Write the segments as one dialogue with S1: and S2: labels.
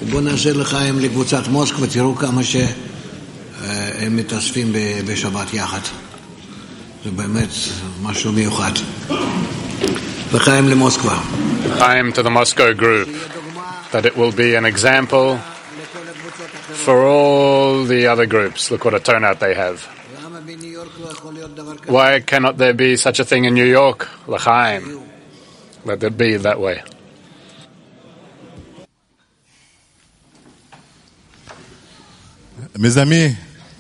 S1: בוא נעשה לחיים לקבוצת מוסקבה, תראו כמה שהם מתאספים בשבת יחד. זה באמת משהו מיוחד. לחיים למוסקבה.
S2: Chaim to the Moscow group, that it will be an example for all the other groups. Look what a turnout they have. Why cannot there be such a thing in New York? L'chaim. Let it be that way.
S3: mes amis,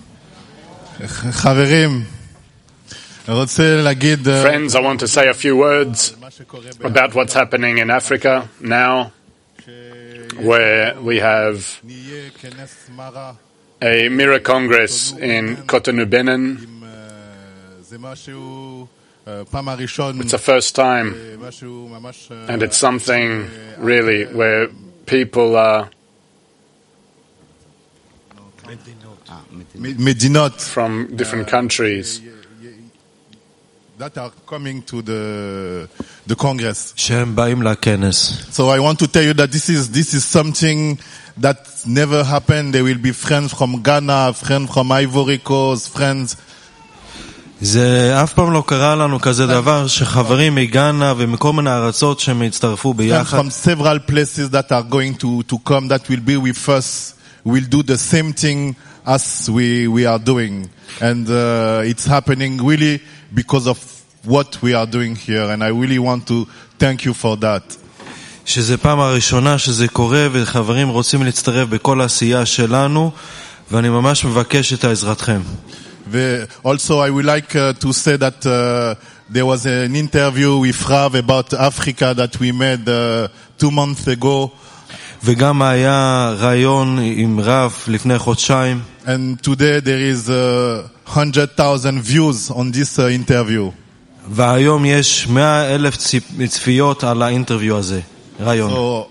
S3: חברים, רוצה להגיד
S2: Friends, I want to say a few words about what's happening in Africa now, where we have a Mirror Congress in Cotonou, Benin. It's the first time, and it's something really where people are from different countries
S3: that are coming to the Congress.
S4: שהם באים לכנס.
S3: So I want to tell you that this is something that never happened. There will be friends from Ghana, friends from Ivory Coast, friends.
S4: זה אף פעם לא קרה לנו כזה דבר שחברים מגאנה ומכל מיני ארצות שהם הצטרפו ביחד.
S3: From several places that are going to come, that will be with us, will do the same thing as we are doing. And it's happening really because of what we are doing here. And I really want to thank you for that.
S4: שזה פעם הראשונה שזה קורה וחברים רוצים להצטרף בכל העשייה שלנו ואני ממש מבקש את העזרתכם.
S3: Also, I would like to say that there was an interview with Rav about Africa that we made 2 months ago.
S4: וגם היה רעיון עם רב לפני חודשיים.
S3: And today there is 100,000 views on this interview.
S4: והיום יש 100,000 צפיות על האינטרוויו הזה. רעיון.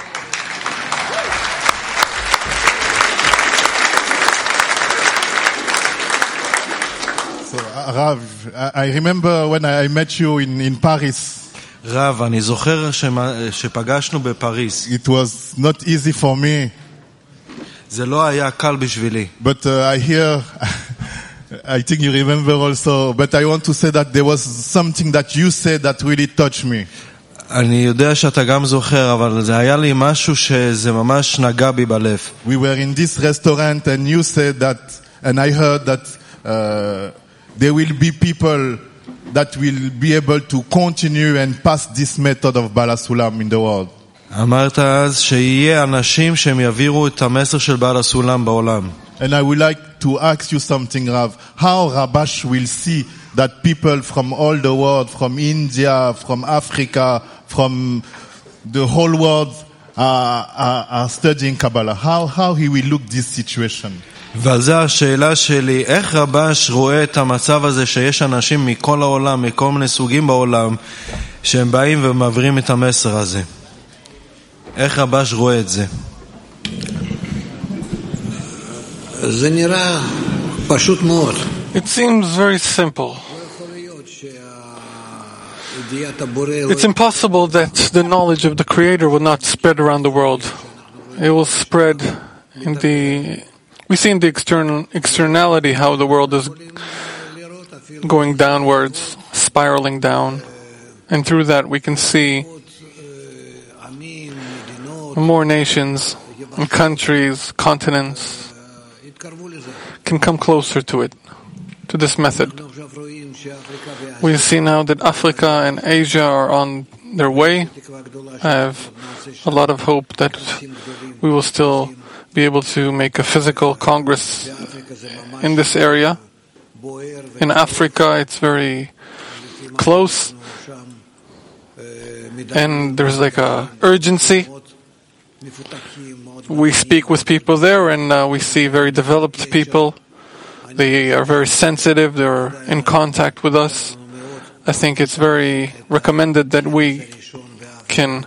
S3: Rav, I remember when I met you in Paris.
S4: רב, אני זוכר שפגשנו בפריז.
S3: It was not easy for me.
S4: זה לא היה קל בשבילי.
S3: But I hear, I think you remember also, but I want to say that there was something that you said that really touched me.
S4: אני יודע שאתה גם זוכר, אבל זה היה לי משהו שזה ממש נגע בי בלב.
S3: We were in this restaurant and you said that, and I heard that there will be people that will be able to continue and pass this method of Baal HaSulam in the world.
S4: אמרת אז שיהיה אנשים שהם יעבירו את המסר של בעל הסולם בעולם.
S3: And I would like to ask you something, Rav. How Rabash will see that people from all the world, from India, from Africa, from the whole world are studying Kabbalah? How he will look this situation?
S4: ועל זה השאלה שלי, איך רבש רואה את המצב הזה שיש אנשים מכל העולם, מכל מיני סוגים בעולם, שהם באים ומעבירים את המסר הזה? איך רבש רואה את זה?
S1: זה נראה פשוט מאוד.
S5: It seems very simple. It's impossible that the knowledge of the Creator will not spread around the world. It will spread in the... We see in the externality how the world is going downwards, spiraling down. And through that we can see more nations and countries, continents can come closer to it, to this method. We see now that Africa and Asia are on their way. I have a lot of hope that we will still be able to make a physical congress in this area. In Africa, it's very close, and there's like a urgency. We speak with people there, and we see very developed people. They are very sensitive. They're in contact with us. I think it's very recommended that we can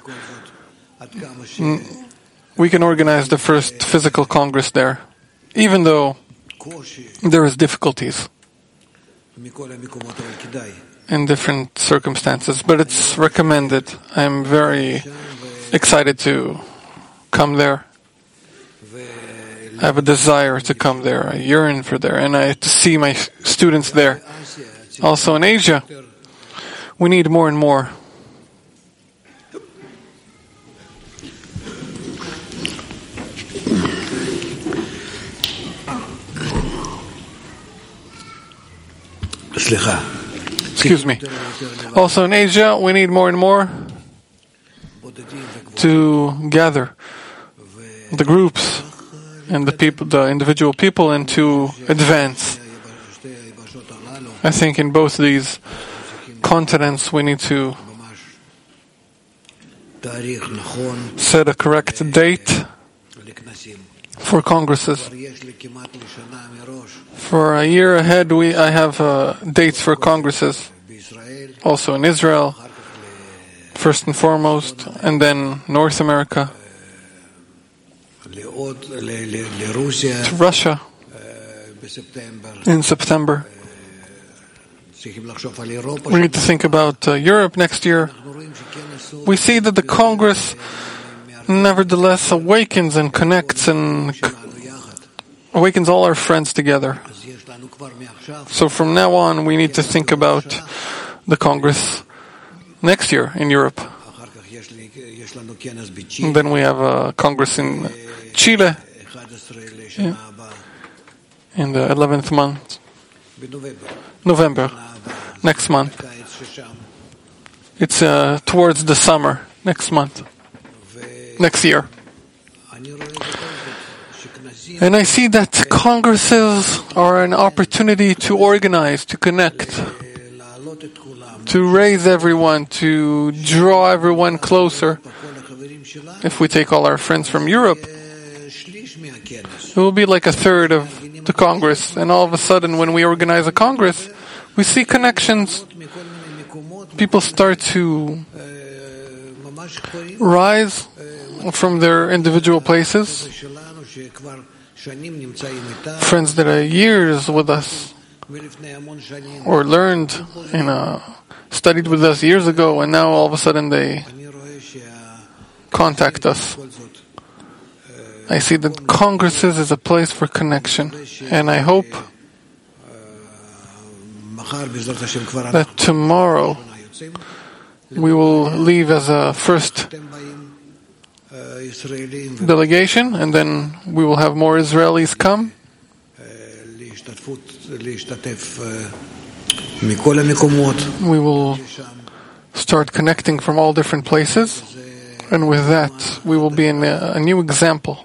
S5: organize the first physical congress there, even though there is difficulties in different circumstances. But it's recommended. I'm very excited to come there I have a desire to come there. I yearn for there, and I to see my students there. Also in Asia, we need more and more. Excuse me. Also in Asia, we need more and more to gather the groups and the people, the individual people, and to advance. I think in both these continents we need to set a correct date for congresses. For a year ahead, I have dates for congresses, also in Israel, first and foremost, and then North America, to Russia in September. We need to think about Europe next year. We see that the Congress nevertheless awakens and connects and awakens all our friends together. So from now on, we need to think about the Congress next year in Europe. And then we have a Congress in Chile in the 11th month, November, next month. It's towards the summer, next month, next year. And I see that congresses are an opportunity to organize, to connect, to raise everyone, to draw everyone closer. If we take all our friends from Europe, it will be like a third of the Congress. And all of a sudden, when we organize a Congress, we see connections. People start to rise from their individual places. Friends that are years with us, or learned studied with us years ago, and now all of a sudden they contact us. I see that congresses is a place for connection, and I hope that tomorrow we will leave as a first delegation, and then we will have more Israelis come. We will start connecting from all different places, and with that we will be a new example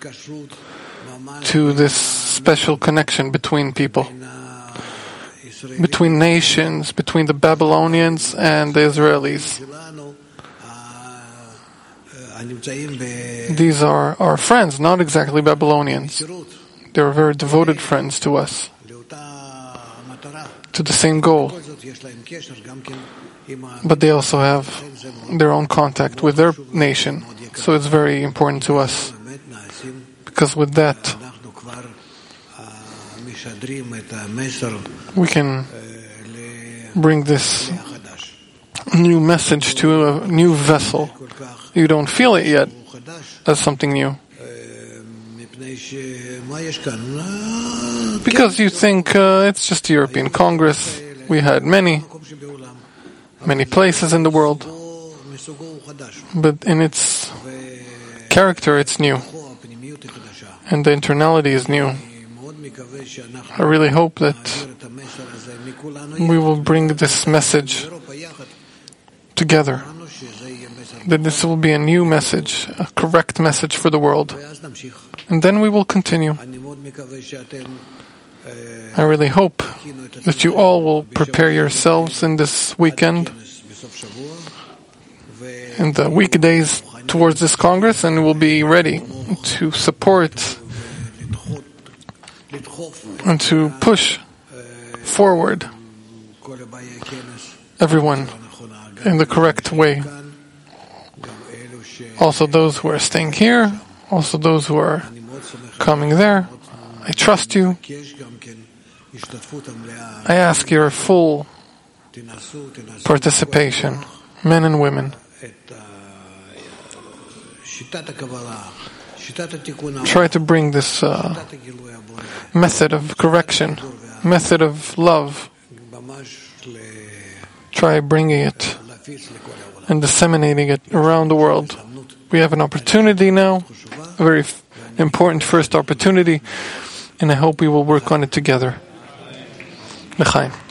S5: to this special connection between people, between nations, between the Babylonians and the Israelis. These are our friends, not exactly Babylonians. They are very devoted friends to us, to the same goal. But they also have their own contact with their nation. So it's very important to us, because with that we can bring this new message to a new vessel. You don't feel it yet as something new, because you think it's just the European Congress. We had many places in the world, but in its character it's new, and the internality is new. I really hope that we will bring this message together, that this will be a new message, a correct message for the world. And then we will continue. I really hope that you all will prepare yourselves in this weekend, in the weekdays towards this Congress, and will be ready to support and to push forward everyone in the correct way. Also those who are staying here, also those who are coming there. I trust you. I ask your full participation, men and women. try to bring this method of correction, method of love, try bringing it and disseminating it around the world. We have an opportunity now, a very important first opportunity, and I hope we will work on it together. L'chaim.